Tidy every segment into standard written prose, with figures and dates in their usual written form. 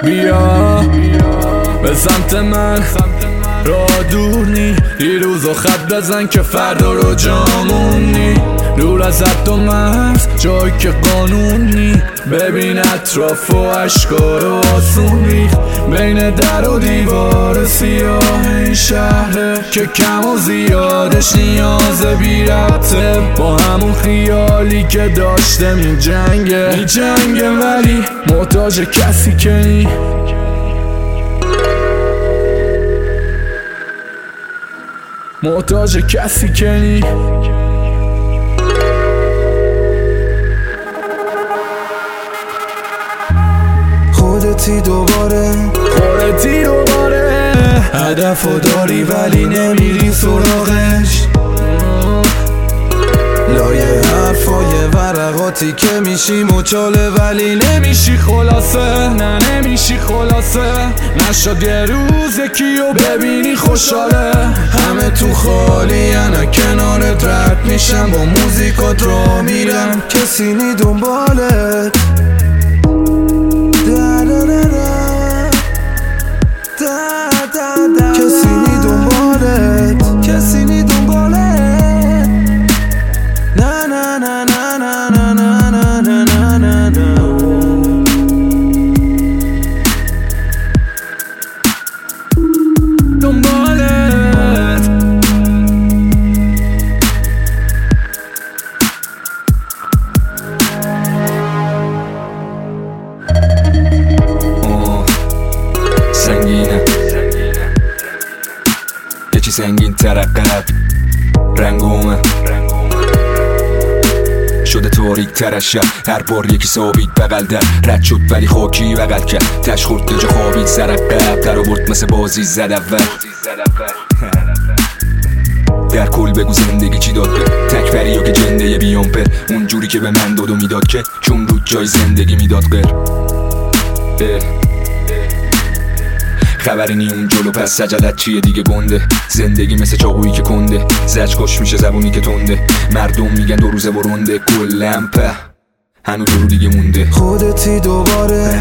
بیا به سمت من، راه دور نی، یه روزو خط بزن که فردا رو جامونی. دور از حد و مرز جایی که قانون نی، ببین اطراف و اشکار و آسون ریخت بین در و دیوار سیاه این شهره که کم و زیادش نیاز بی ربطه با همون خیالی که داشته می جنگه ولی محتاج کسی که نی. محتاج کسی که نی. خودتی دوباره هدفو داری ولی نمیری سراغش، لایه حرفای ورقاتی که میشی مچاله ولی نمیشی خلاصه. نه نمیشی خلاصه، نشد یه روز یکیو ببینی خوشحاله. همه تو خالی انا کنارت رد میشم، با موزیکات را میرم کسی نی دنبالت. کسی نی دنبالت، کسی نی دنبالت. نه نه نه نه نه نه نه نه نه نه نه. دنبالت سنگینه، یه چی سنگین تر قلب رنگومه شده تاریک تر از شب، هر بار یکی ثابت بغل در رد شد ولی خاکی بغل کرد، تش خورد یه جا خوابید سر قلب در آورد مثل بازی زد اول. در کل بگو زندگی چی داد به تک پریا که جنده بیام پر اونجوری که به من داد و میداد که چون بود جای زندگی میداد غیر. خبری نی اون جلو پس سجلت چیه دیگه گنده، زندگی مثل چاقویی که کنده زج کش میشه زبونی که تنده، مردم میگن 2 روزه برونده کلم په هنو 2 رو دیگه مونده. خودتی دوباره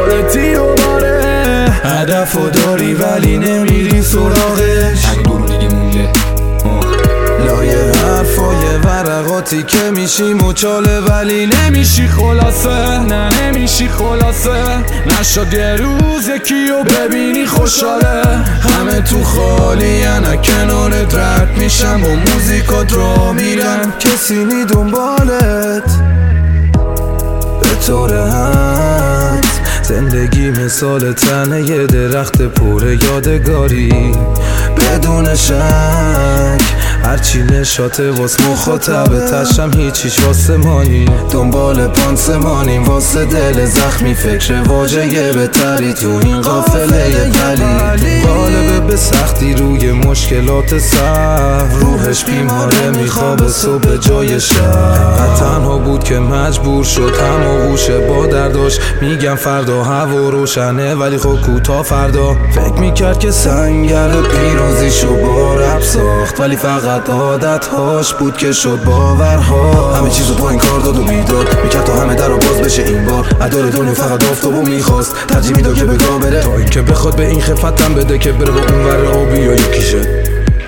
هدفو داری ولی نمیری سراغش، هنو 2 رو دیگه مونده. لایه حرفای ورقاتی که میشی مچاله ولی نمیشی خلاصه. نه نمیشی خلاصه، نشد یه روز یکیو ببینی خوشحاله. همه تو خالی انا کنارت رد میشم، با موزیکات را میرم کسی نی دنبالت. به طور حد زندگی مثال تنه یه درخت پر یادگاری، بدون شک هرچی نشاته واس مخاطبه تشم هیچیش واسه مانی، دنبال پانسمانیم واسه دل زخمی، فکر واجه بهتری تو این قافله پلی. غالبه به سختی روی مشکلات سر، روحش بیماره میخوابه صبح جای شب. تنها بود که مجبور شد هماغوشه با درداش، میگم فردا هوا روشنه ولی خب کوتا فردا. فکر میکرد که سنگر پیرازیشو با رب ساخت ولی فقط عادتهاش بود که شد باورها. همه چیزو با این کار داد و بیداد میکرد تا همه در رو باز بشه، این بار ادار دنیا فقط آفتابو میخواست، ترجیح میداد که بگاه بره تا این که بخواد به این خفتم بده که بره با اون ور آبی یا یکیشه.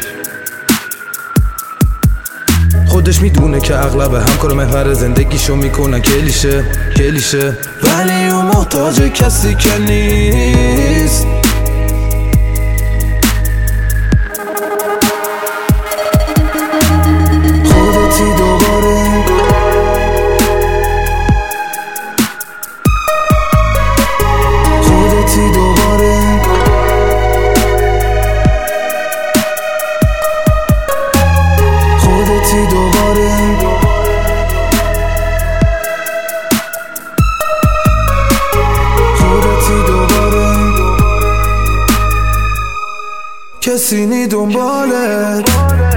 خودش میدونه که اغلب همکار محور زندگیشو میکنن کلیشه ولی اون محتاج کسی که نیست. کسی نی دنبالت.